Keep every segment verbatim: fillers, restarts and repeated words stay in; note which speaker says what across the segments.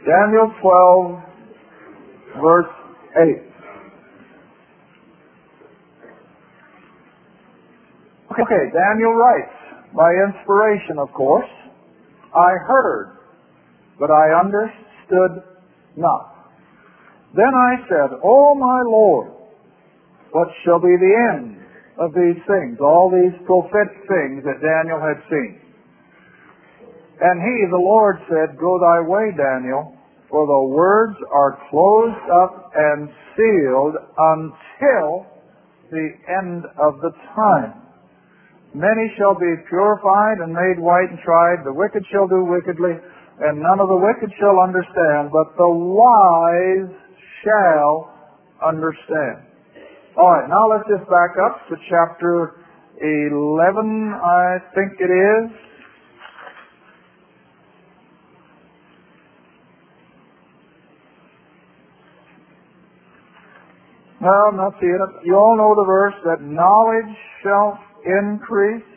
Speaker 1: Daniel twelve, verse eight. Okay, Daniel writes, by inspiration, of course, I heard, but I understood not. Then I said, O my Lord, what shall be the end of these things, all these prophetic things that Daniel had seen? And he, the Lord, said, Go thy way, Daniel, for the words are closed up and sealed until the end of the time. Many shall be purified and made white and tried. The wicked shall do wickedly, and none of the wicked shall understand, but the wise shall understand. All right, now let's just back up to chapter eleven, I think it is. No, I'm not seeing it. You all know the verse that knowledge shall increase.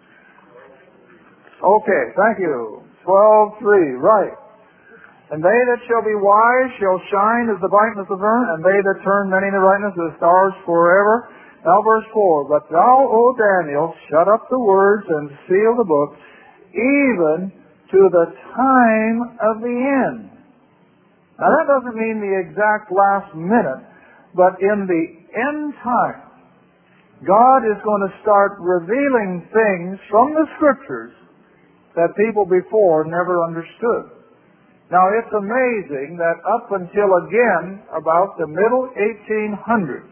Speaker 1: Okay, thank you. twelve three, right. And they that shall be wise shall shine as the brightness of the morning, and they that turn many to brightness as the stars forever. Now verse four, But thou, O Daniel, shut up the words and seal the book, even to the time of the end. Now that doesn't mean the exact last minute, but in the end time, God is going to start revealing things from the Scriptures that people before never understood. Now, it's amazing that up until, again, about the middle eighteen hundreds,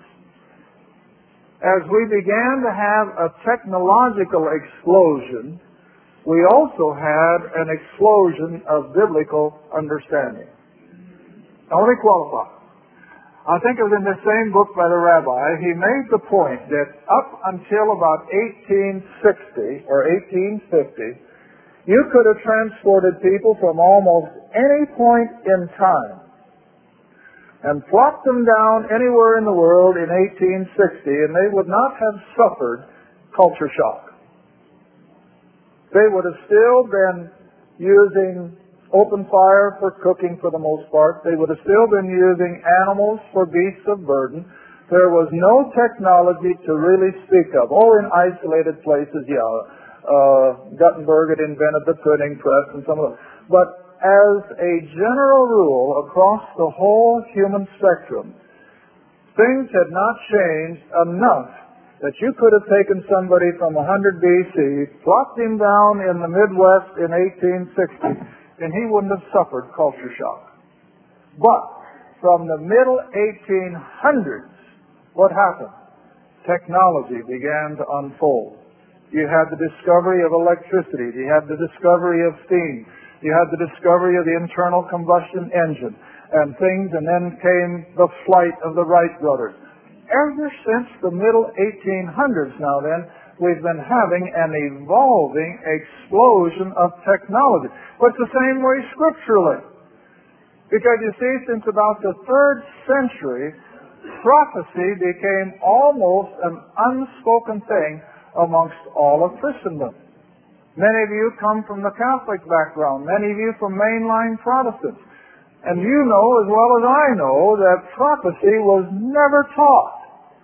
Speaker 1: as we began to have a technological explosion, we also had an explosion of biblical understanding. Now, let me qualify. I think it was in the same book by the rabbi. He made the point that up until about eighteen sixty or eighteen fifty, you could have transported people from almost any point in time and plopped them down anywhere in the world in eighteen sixty, and they would not have suffered culture shock. They would have still been using open fire for cooking for the most part. They would have still been using animals for beasts of burden. There was no technology to really speak of. Oh, in isolated places, yeah. Uh, Gutenberg had invented the printing press and some of them. But as a general rule, across the whole human spectrum, things had not changed enough that you could have taken somebody from one hundred B C, plopped him down in the Midwest in eighteen sixty, and he wouldn't have suffered culture shock. But from the middle eighteen hundreds, what happened? Technology began to unfold. You had the discovery of electricity. You had the discovery of steam. You had the discovery of the internal combustion engine and things, and then came the flight of the Wright brothers. Ever since the middle eighteen hundreds now then, we've been having an evolving explosion of technology. But it's the same way scripturally. Because you see, since about the third century, prophecy became almost an unspoken thing amongst all of Christendom. Many of you come from the Catholic background, many of you from mainline Protestants. And you know as well as I know that prophecy was never taught.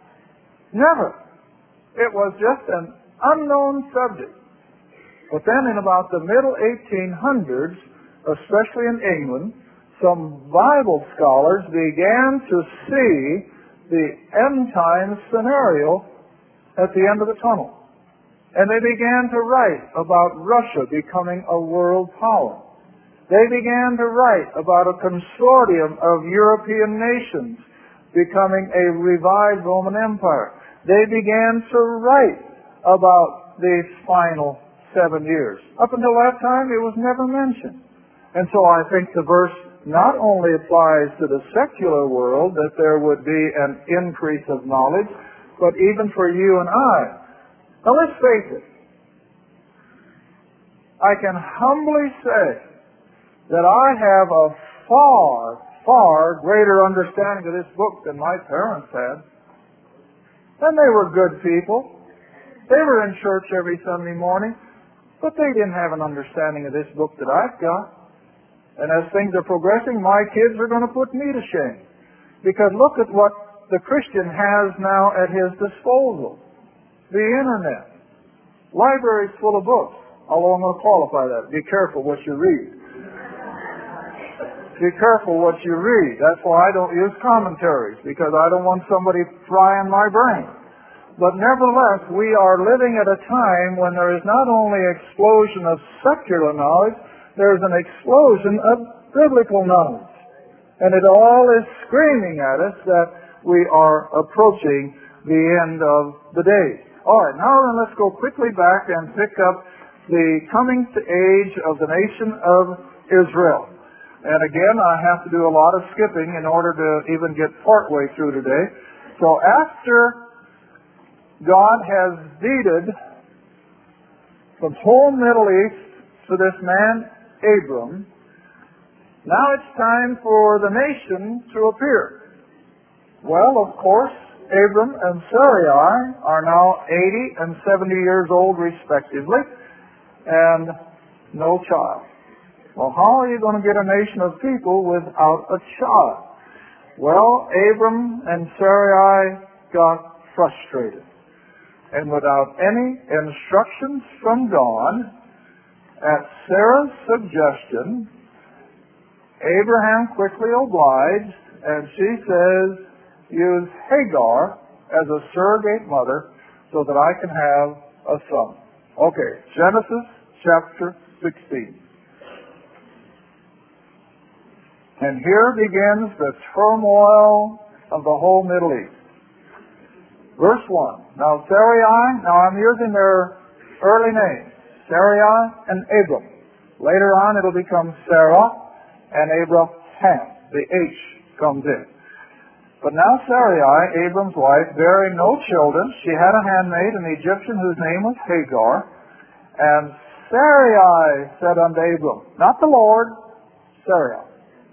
Speaker 1: Never. It was just an unknown subject. But then in about the middle eighteen hundreds, especially in England, some Bible scholars began to see the end time scenario at the end of the tunnel. And they began to write about Russia becoming a world power. They began to write about a consortium of European nations becoming a revived Roman Empire. They began to write about the final seven years. Up until that time, it was never mentioned. And so I think the verse not only applies to the secular world, that there would be an increase of knowledge, but even for you and I. Now let's face it. I can humbly say that I have a far, far greater understanding of this book than my parents had. And they were good people. They were in church every Sunday morning, but they didn't have an understanding of this book that I've got. And as things are progressing, my kids are going to put me to shame. Because look at what the Christian has now at his disposal. The Internet. Libraries full of books. Although I'm going to qualify that. Be careful what you read. Be careful what you read. That's why I don't use commentaries, because I don't want somebody frying my brain. But nevertheless, we are living at a time when there is not only an explosion of secular knowledge, there's an explosion of biblical knowledge. And it all is screaming at us that we are approaching the end of the day. All right, now then let's go quickly back and pick up the coming to age of the nation of Israel. And again, I have to do a lot of skipping in order to even get partway through today. So after God has deeded the whole Middle East to this man, Abram, now it's time for the nation to appear. Well, of course, Abram and Sarai are now eighty and seventy years old respectively, and no child. Well, how are you going to get a nation of people without a child? Well, Abram and Sarai got frustrated. And without any instructions from God, at Sarah's suggestion, Abraham quickly obliged, and she says, use Hagar as a surrogate mother so that I can have a son. Okay, Genesis chapter sixteen. And here begins the turmoil of the whole Middle East. Verse one. Now Sarai, now I'm using their early names, Sarai and Abram. Later on it'll become Sarah and Abraham. The H comes in. But now Sarai, Abram's wife, bearing no children, she had a handmaid, an Egyptian whose name was Hagar. And Sarai said unto Abram, not the Lord, Sarai.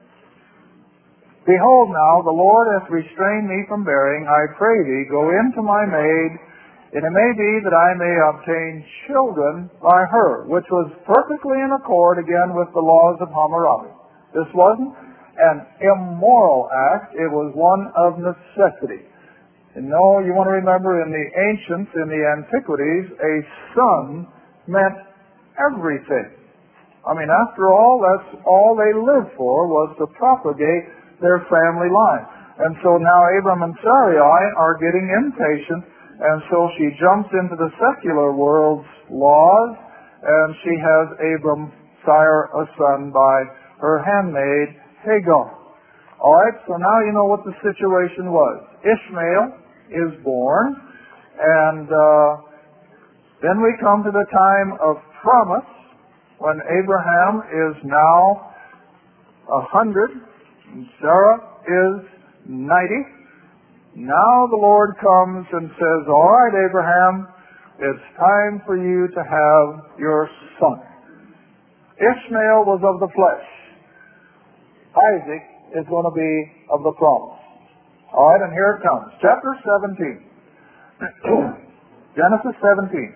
Speaker 1: Behold now, the Lord hath restrained me from bearing. I pray thee, go in to my maid, and it may be that I may obtain children by her, which was perfectly in accord again with the laws of Hammurabi. This wasn't an immoral act, it was one of necessity. And no, you want to remember, in the ancients, in the antiquities, a son meant everything. I mean, after all, that's all they lived for, was to propagate their family line. And so now Abram and Sarai are getting impatient, and so she jumps into the secular world's laws, and she has Abram sire a son by her handmaid Hagar. All right, so now you know what the situation was. Ishmael is born, and uh, then we come to the time of promise, when Abraham is now a hundred, and Sarah is ninety. Now the Lord comes and says, all right, Abraham, it's time for you to have your son. Ishmael was of the flesh. Isaac is going to be of the promise. All right, and here it comes. Chapter seventeen. Genesis seventeen.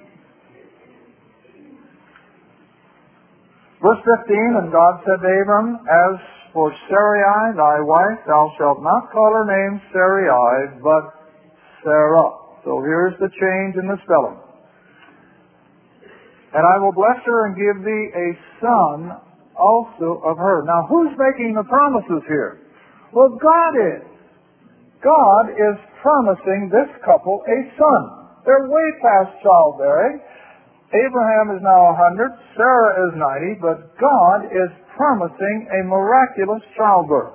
Speaker 1: Verse fifteen, and God said to Abram, as for Sarai, thy wife, thou shalt not call her name Sarai, but Sarah. So here's the change in the spelling. And I will bless her and give thee a son also of her. Now who's making the promises here? Well, God is. God is promising this couple a son. They're way past childbearing. Abraham is now a hundred, Sarah is ninety, but God is promising a miraculous childbirth.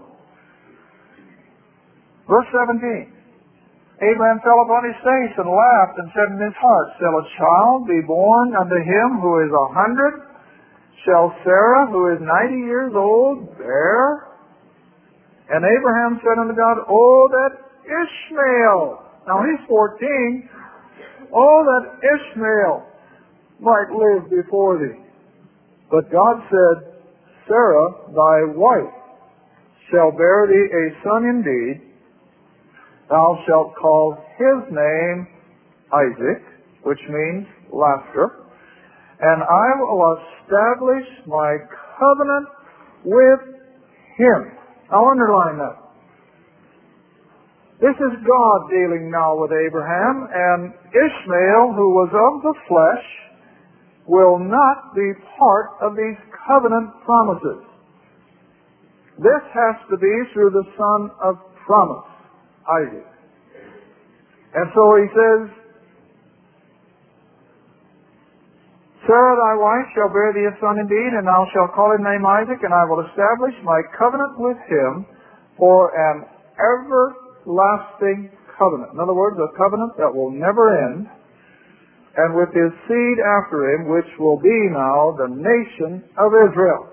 Speaker 1: Verse seventeen. Abraham fell upon his face and laughed and said in his heart, shall a child be born unto him who is a hundred? Shall Sarah, who is ninety years old, bear? And Abraham said unto God, oh, that Ishmael, now he's fourteen, oh, that Ishmael might live before thee. But God said, Sarah, thy wife, shall bear thee a son indeed. Thou shalt call his name Isaac, which means laughter. And I will establish my covenant with him. Now underline that. This is God dealing now with Abraham, and Ishmael, who was of the flesh, will not be part of these covenant promises. This has to be through the son of promise, Isaac. And so he says, Sarah thy wife shall bear thee a son indeed, and thou shalt call his name Isaac, and I will establish my covenant with him for an everlasting covenant. In other words, a covenant that will never end, and with his seed after him, which will be now the nation of Israel.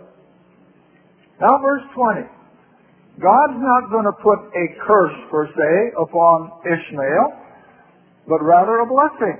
Speaker 1: Now verse twenty. God's not going to put a curse, per se, upon Ishmael, but rather a blessing.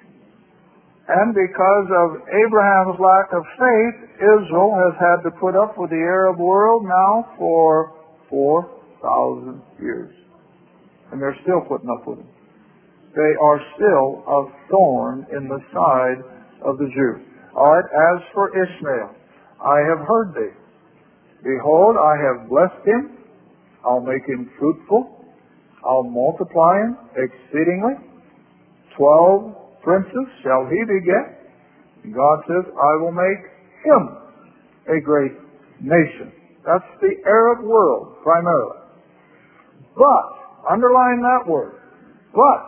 Speaker 1: And because of Abraham's lack of faith, Israel has had to put up with the Arab world now for four thousand years. And they're still putting up with it. They are still a thorn in the side of the Jew. All right, as for Ishmael, I have heard thee. Behold, I have blessed him. I'll make him fruitful. I'll multiply him exceedingly. Twelve princes shall he beget. And God says, I will make him a great nation. That's the Arab world, primarily. But, underline that word, but,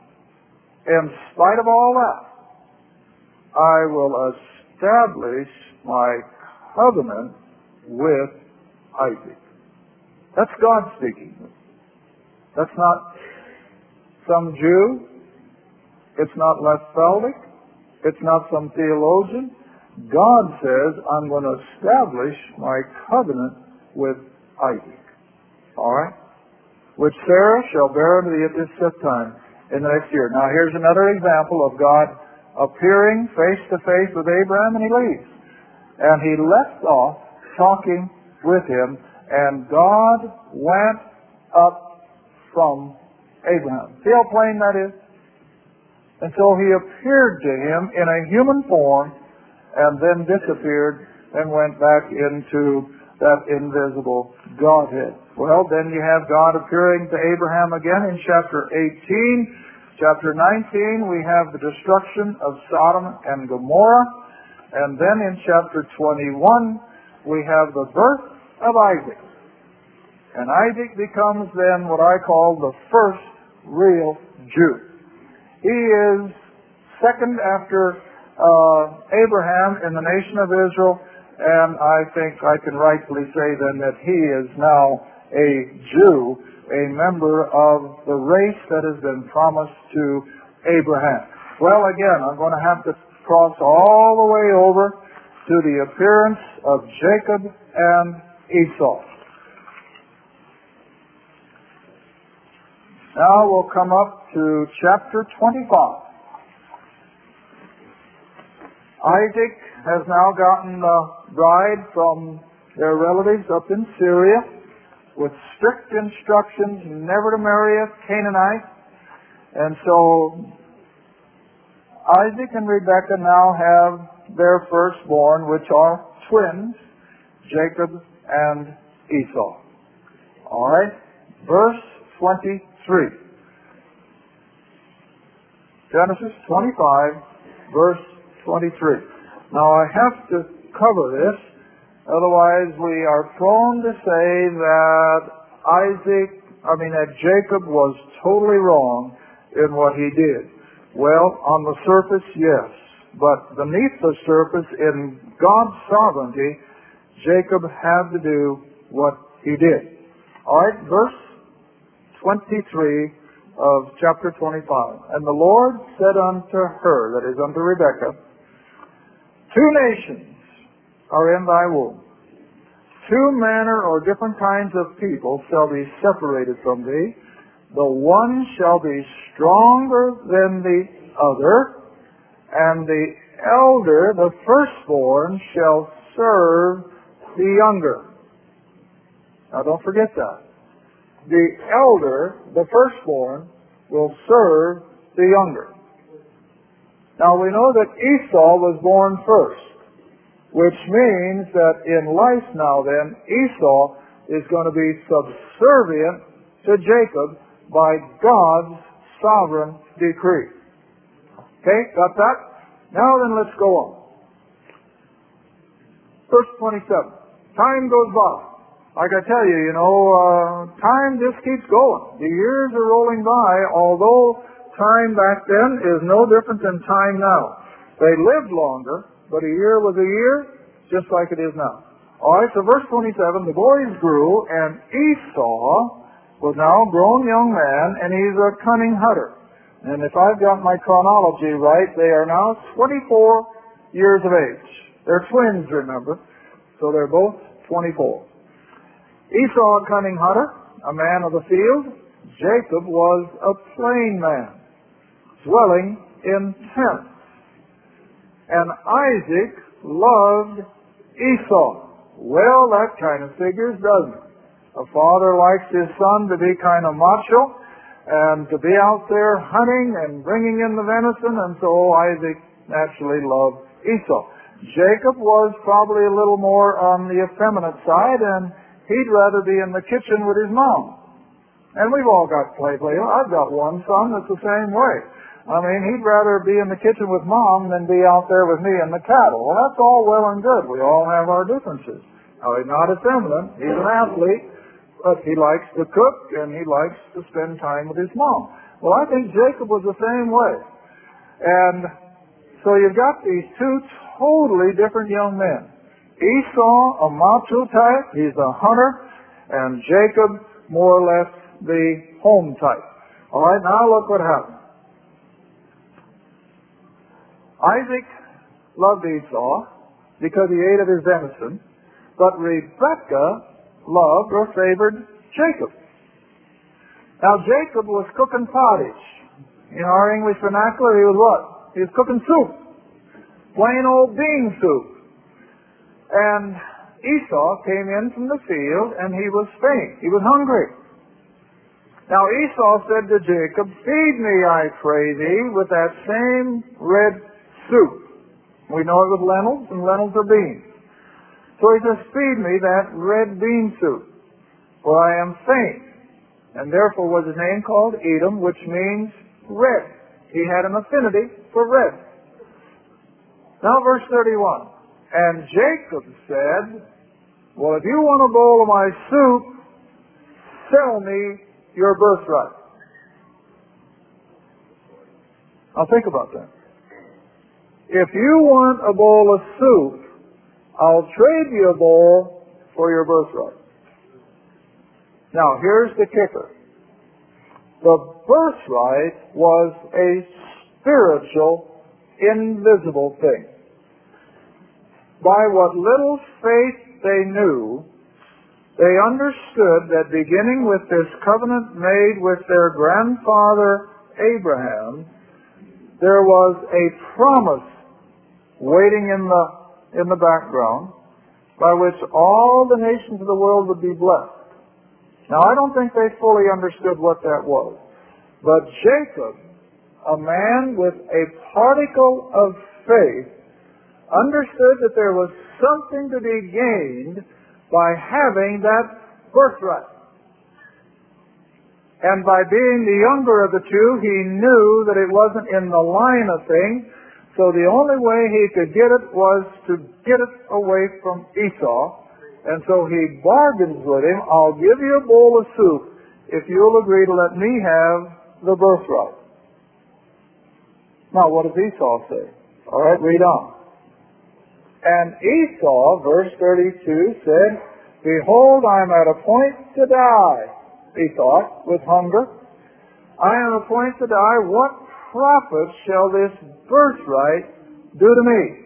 Speaker 1: in spite of all that, I will establish my covenant with Isaac. That's God speaking. That's not some Jew. It's not Les Feldick. It's not some theologian. God says, I'm going to establish my covenant with Isaac. All right? Which Sarah shall bear unto thee at this set time in the next year. Now here's another example of God appearing face to face with Abraham, and he leaves. And he left off talking with him, and God went up from Abraham. See how plain that is? And so he appeared to him in a human form, and then disappeared and went back into that invisible Godhead. Well, then you have God appearing to Abraham again in chapter eighteen. Chapter nineteen, we have the destruction of Sodom and Gomorrah. And then in chapter twenty-one, we have the birth of Isaac. And Isaac becomes then what I call the first real Jew. He is second after uh, Abraham in the nation of Israel, and I think I can rightfully say then that he is now a Jew, a member of the race that has been promised to Abraham. Well, again, I'm going to have to cross all the way over to the appearance of Jacob and Esau. Now we'll come up to chapter twenty-five. Isaac has now gotten the bride from their relatives up in Syria with strict instructions never to marry a Canaanite. And so Isaac and Rebekah now have their firstborn, which are twins, Jacob and Esau. All right, verse twenty-three. Genesis twenty-five, verse twenty-three. Now I have to cover this, otherwise we are prone to say that Isaac, I mean that Jacob was totally wrong in what he did. Well, on the surface, yes. But beneath the surface, in God's sovereignty, Jacob had to do what he did. All right, verse twenty-three of chapter twenty-five. And the Lord said unto her, that is unto Rebekah, two nations are in thy womb. Two manner or different kinds of people shall be separated from thee. The one shall be stronger than the other, and the elder, the firstborn, shall serve the younger. Now don't forget that. The elder, the firstborn, will serve the younger. Now we know that Esau was born first. which means that in life now then, Esau is going to be subservient to Jacob by God's sovereign decree. Okay, got that? Now then, let's go on. Verse twenty-seven. Time goes by. Like I tell you, you know, uh, time just keeps going. The years are rolling by, although time back then is no different than time now. They lived longer, but a year was a year, just like it is now. All right, so verse twenty-seven, the boys grew, and Esau was now a grown young man, and he's a cunning hunter. And if I've got my chronology right, they are now twenty-four years of age. They're twins, remember, so they're both twenty-four. Esau, a cunning hunter, a man of the field. Jacob was a plain man, dwelling in tents. And Isaac loved Esau. Well, that kind of figures, doesn't it? A father likes his son to be kind of macho and to be out there hunting and bringing in the venison, and so Isaac naturally loved Esau. Jacob was probably a little more on the effeminate side, and he'd rather be in the kitchen with his mom. And we've all got play play. I've got one son that's the same way. I mean, he'd rather be in the kitchen with mom than be out there with me and the cattle. Well, that's all well and good. We all have our differences. Now, he's not effeminate. He's an athlete, but he likes to cook and he likes to spend time with his mom. Well, I think Jacob was the same way. And so you've got these two totally different young men. Esau, a macho type, he's a hunter, and Jacob, more or less, the home type. All right, now look what happened. Isaac loved Esau because he ate of his venison, but Rebekah loved or favored Jacob. Now Jacob was cooking pottage. In our English vernacular, he was what? He was cooking soup. Plain old bean soup. And Esau came in from the field and he was faint. He was hungry. Now Esau said to Jacob, "Feed me, I pray thee, with that same red soup." We know it was lentils, and lentils are beans. So he says, "Feed me that red bean soup, for I am faint." And therefore was his name called Edom, which means red. He had an affinity for red. Now verse thirty-one. And Jacob said, "Well, if you want a bowl of my soup, sell me your birthright." Now think about that. If you want a bowl of soup, I'll trade you a bowl for your birthright. Now here's the kicker. The birthright was a spiritual, invisible thing. By what little faith they knew, they understood that beginning with this covenant made with their grandfather Abraham, there was a promise waiting in the in the background by which all the nations of the world would be blessed. Now, I don't think they fully understood what that was. But Jacob, a man with a particle of faith, understood that there was something to be gained by having that birthright. And by being the younger of the two, he knew that it wasn't in the line of things, so the only way he could get it was to get it away from Esau. And so he bargains with him, "I'll give you a bowl of soup if you'll agree to let me have the birthright." Now, what does Esau say? All right, read on. And Esau, verse thirty-two, said, "Behold, I am at a point to die," he thought, with hunger. "I am at a point to die. What profit shall this birthright do to me?"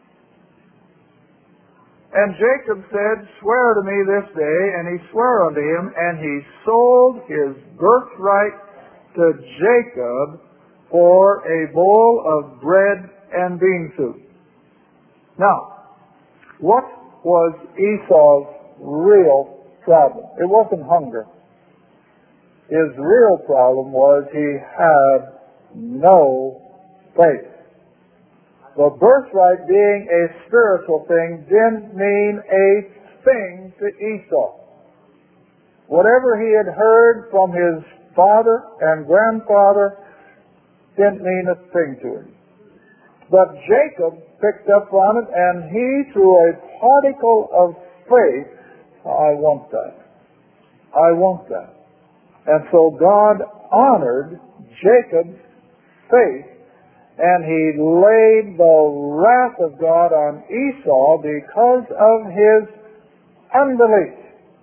Speaker 1: And Jacob said, "Swear to me this day." And he swore unto him, and he sold his birthright to Jacob for a bowl of bread and bean soup. Now, what was Esau's real problem? It wasn't hunger. His real problem was he had no faith. The birthright being a spiritual thing didn't mean a thing to Esau. Whatever he had heard from his father and grandfather didn't mean a thing to him. But Jacob picked up on it, and he, through a particle of faith, I want that. I want that. And so God honored Jacob's faith, and he laid the wrath of God on Esau because of his unbelief.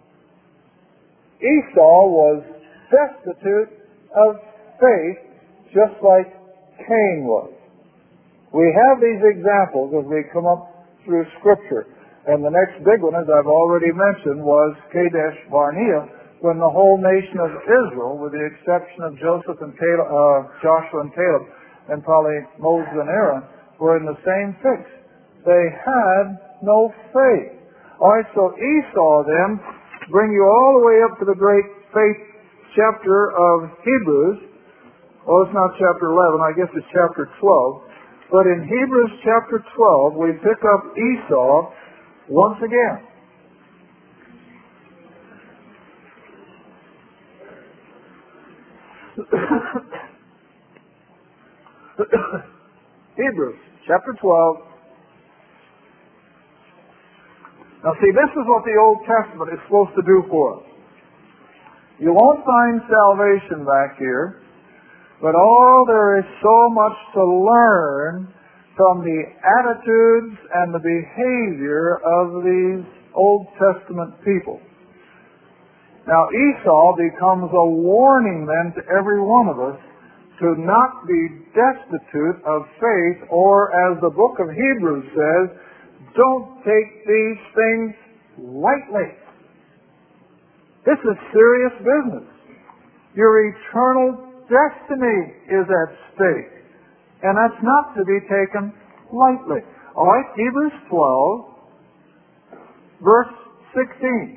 Speaker 1: Esau was destitute of faith, just like Cain was. We have these examples as we come up through Scripture. And the next big one, as I've already mentioned, was Kadesh Barnea, when the whole nation of Israel, with the exception of Joseph and Caleb, uh, Joshua and Caleb, and probably Moses and Aaron, were in the same fix. They had no faith. All right, so Esau then bring you all the way up to the great faith chapter of Hebrews. Well, it's not chapter eleven, I guess it's chapter twelve. But in Hebrews chapter twelve, we pick up Esau once again. Hebrews chapter twelve. Now see, this is what the Old Testament is supposed to do for us. You won't find salvation back here, but oh, there is so much to learn from the attitudes and the behavior of these Old Testament people. Now Esau becomes a warning then to every one of us to not be destitute of faith, or as the book of Hebrews says, don't take these things lightly. This is serious business. Your eternal destiny is at stake, and that's not to be taken lightly. All right, Hebrews twelve, verse sixteen.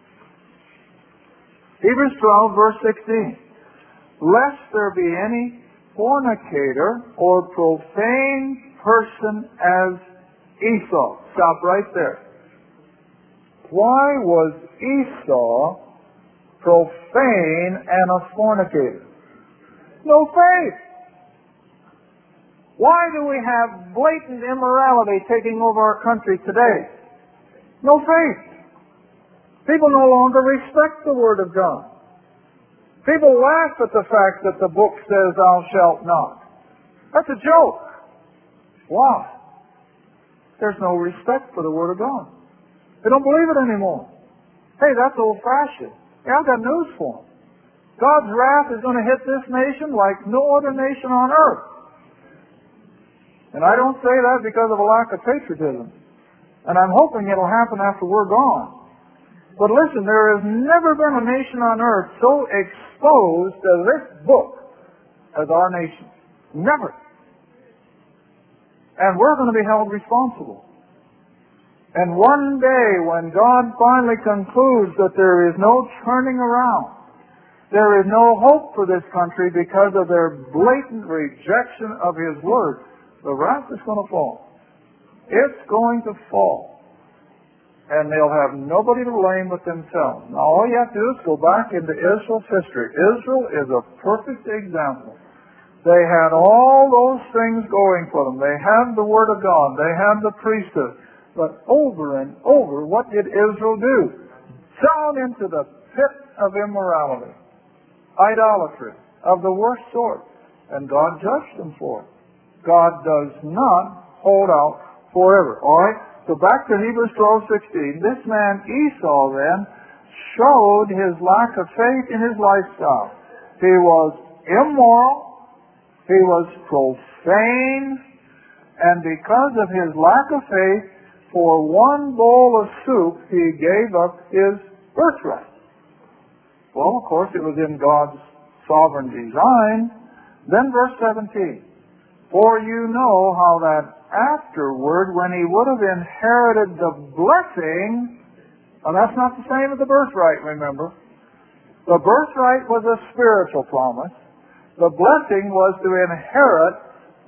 Speaker 1: Hebrews twelve, verse sixteen. Lest there be any fornicator or profane person as Esau. Stop right there. Why was Esau profane and a fornicator? No faith. Why do we have blatant immorality taking over our country today? No faith. People no longer respect the Word of God. People laugh at the fact that the book says, thou shalt not. That's a joke. Why? There's no respect for the Word of God. They don't believe it anymore. Hey, that's old-fashioned. Yeah, I've got news for them. God's wrath is going to hit this nation like no other nation on earth. And I don't say that because of a lack of patriotism. And I'm hoping it'll happen after we're gone. But listen, there has never been a nation on earth so exposed to this book as our nation. Never. And we're going to be held responsible. And one day when God finally concludes that there is no turning around, there is no hope for this country because of their blatant rejection of His Word, the wrath is going to fall. It's going to fall. And they'll have nobody to blame but themselves. Now all you have to do is go back into Israel's history. Israel is a perfect example. They had all those things going for them. They had the Word of God. They had the priesthood. But over and over, what did Israel do? Down into the pit of immorality, idolatry of the worst sort. And God judged them for it. God does not hold out forever. All right? So back to Hebrews twelve sixteen. This man Esau then showed his lack of faith in his lifestyle. He was immoral. He was profane. And because of his lack of faith, for one bowl of soup, he gave up his birthright. Well, of course, it was in God's sovereign design. Then verse seventeen. For you know how that afterward, when he would have inherited the blessing, well, that's not the same as the birthright, remember. The birthright was a spiritual promise. The blessing was to inherit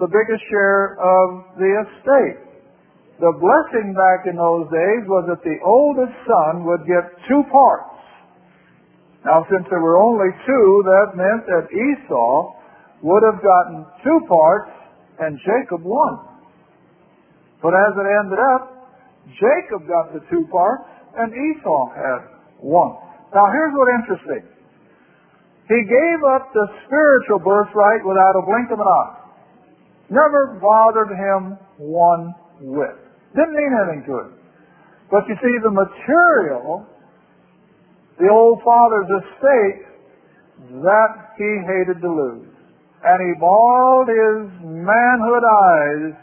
Speaker 1: the biggest share of the estate. The blessing back in those days was that the oldest son would get two parts. Now, since there were only two, that meant that Esau would have gotten two parts and Jacob one. But as it ended up, Jacob got the two parts and Esau had one. Now, here's what's interesting. He gave up the spiritual birthright without a blink of an eye. Never bothered him one whit. Didn't mean anything to him. But you see, the material, the old father's estate, that he hated to lose. And he bawled his manhood eyes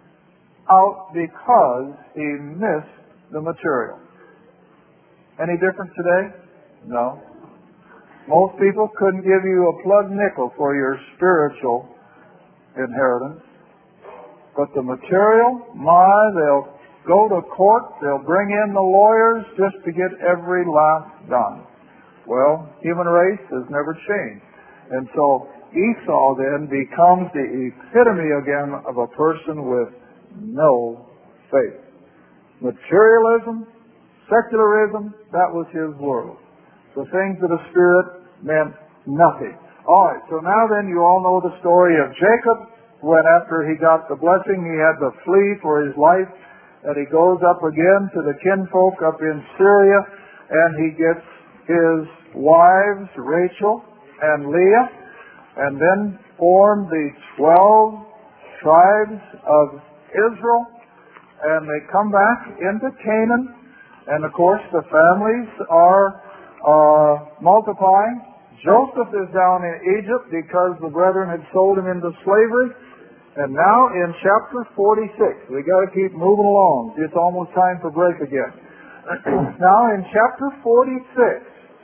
Speaker 1: out because he missed the material. Any different today? No. Most people couldn't give you a plug nickel for your spiritual inheritance. But the material, my, they'll go to court, they'll bring in the lawyers just to get every last dime. Well, human race has never changed. And so Esau then becomes the epitome again of a person with no faith. Materialism, secularism, that was his world. The things of the Spirit meant nothing. All right, so now then you all know the story of Jacob, when after he got the blessing, he had to flee for his life, and he goes up again to the kinfolk up in Syria, and he gets his wives, Rachel and Leah, and then formed the twelve tribes of Israel, and they come back into Canaan, and of course the families are uh, multiplying. Joseph is down in Egypt because the brethren had sold him into slavery. And now in chapter forty-six, we got to keep moving along. It's almost time for break again. Now in chapter forty-six,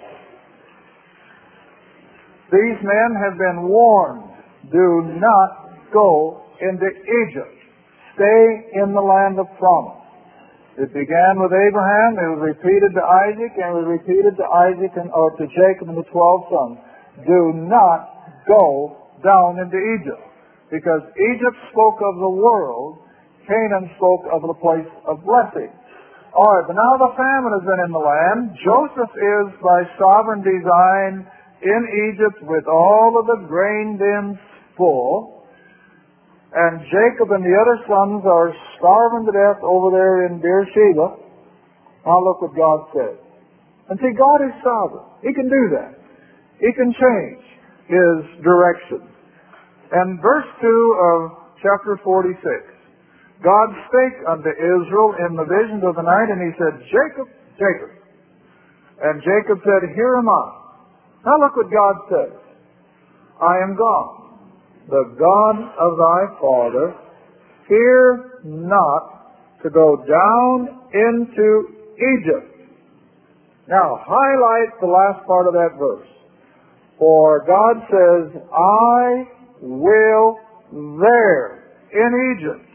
Speaker 1: these men have been warned, do not go into Egypt. Stay in the land of promise. It began with Abraham, it was repeated to Isaac, and it was repeated to Isaac and or to Jacob and the twelve sons. Do not go down into Egypt. Because Egypt spoke of the world, Canaan spoke of the place of blessing. All right, but now the famine has been in the land. Joseph is, by sovereign design, in Egypt with all of the grain bins full. And Jacob and the other sons are starving to death over there in Beersheba. Now look what God says. And see, God is sovereign. He can do that. He can change His direction. And verse two of chapter forty-six, God spake unto Israel in the visions of the night, and He said, Jacob, Jacob. And Jacob said, Here am I. Now look what God says. I am God, the God of thy father. Fear not to go down into Egypt. Now highlight the last part of that verse. For God says, I will there in Egypt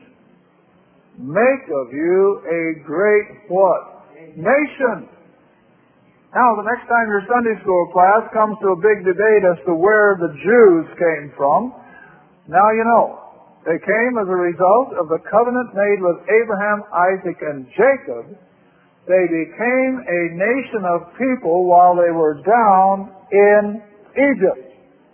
Speaker 1: make of you a great what? Nation. Now the next time your Sunday school class comes to a big debate as to where the Jews came from, now you know. They came as a result of the covenant made with Abraham, Isaac, and Jacob. They became a nation of people while they were down in Egypt.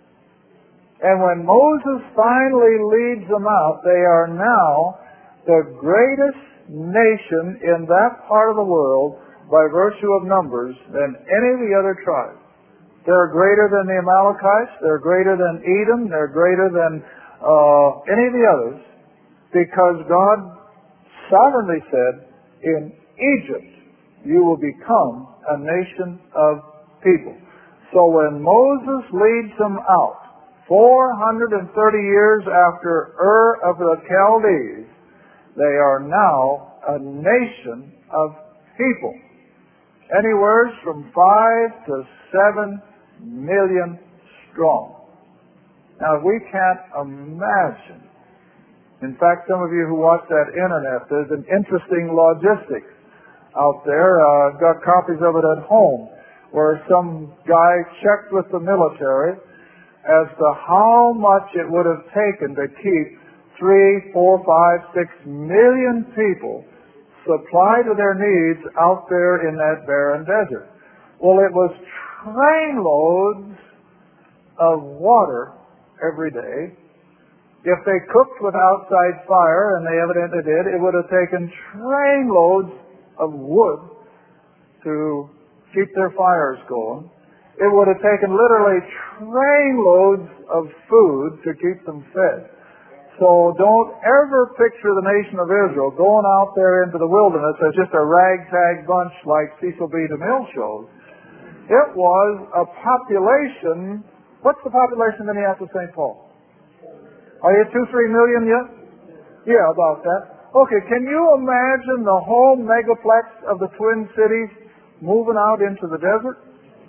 Speaker 1: And when Moses finally leads them out, they are now the greatest nation in that part of the world by virtue of numbers than any of the other tribes. They're greater than the Amalekites, they're greater than Edom, they're greater than uh, any of the others, because God sovereignly said, in Egypt you will become a nation of people. So when Moses leads them out, four hundred thirty years after Ur of the Chaldees, they are now a nation of people. Anywhere from five to seven million strong. Now we can't imagine. In fact, some of you who watch that internet, there's an interesting logistics out there. Uh, I've got copies of it at home, where some guy checked with the military as to how much it would have taken to keep three, four, five, six million people supply to their needs out there in that barren desert. Well, it was trainloads of water every day. If they cooked with outside fire, and they evidently did, it would have taken trainloads of wood to keep their fires going. It would have taken literally trainloads of food to keep them fed. So don't ever picture the nation of Israel going out there into the wilderness as just a ragtag bunch like Cecil B. DeMille shows. It was a population. What's the population of Minneapolis, Saint Paul? Are you two, three million yet? Yeah, about that. Okay, can you imagine the whole megaplex of the Twin Cities moving out into the desert?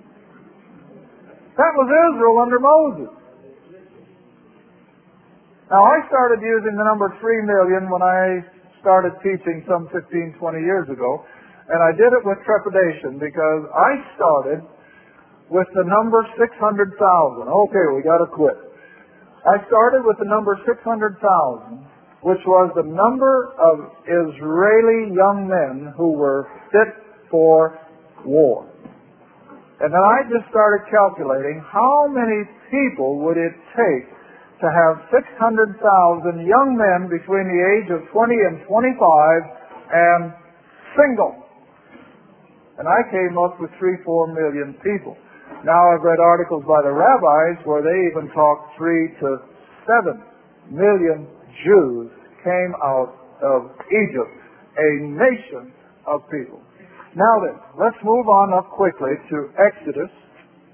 Speaker 1: That was Israel under Moses. Now, I started using the number three million when I started teaching some fifteen, twenty years ago, and I did it with trepidation because I started with the number six hundred thousand. Okay, we got to quit. I started with the number six hundred thousand, which was the number of Israeli young men who were fit for war. And then I just started calculating how many people would it take to have six hundred thousand young men between the age of twenty and twenty-five and single. And I came up with three, four million people. Now I've read articles by the rabbis where they even talk three to seven million Jews came out of Egypt, a nation of people. Now then, let's move on up quickly to Exodus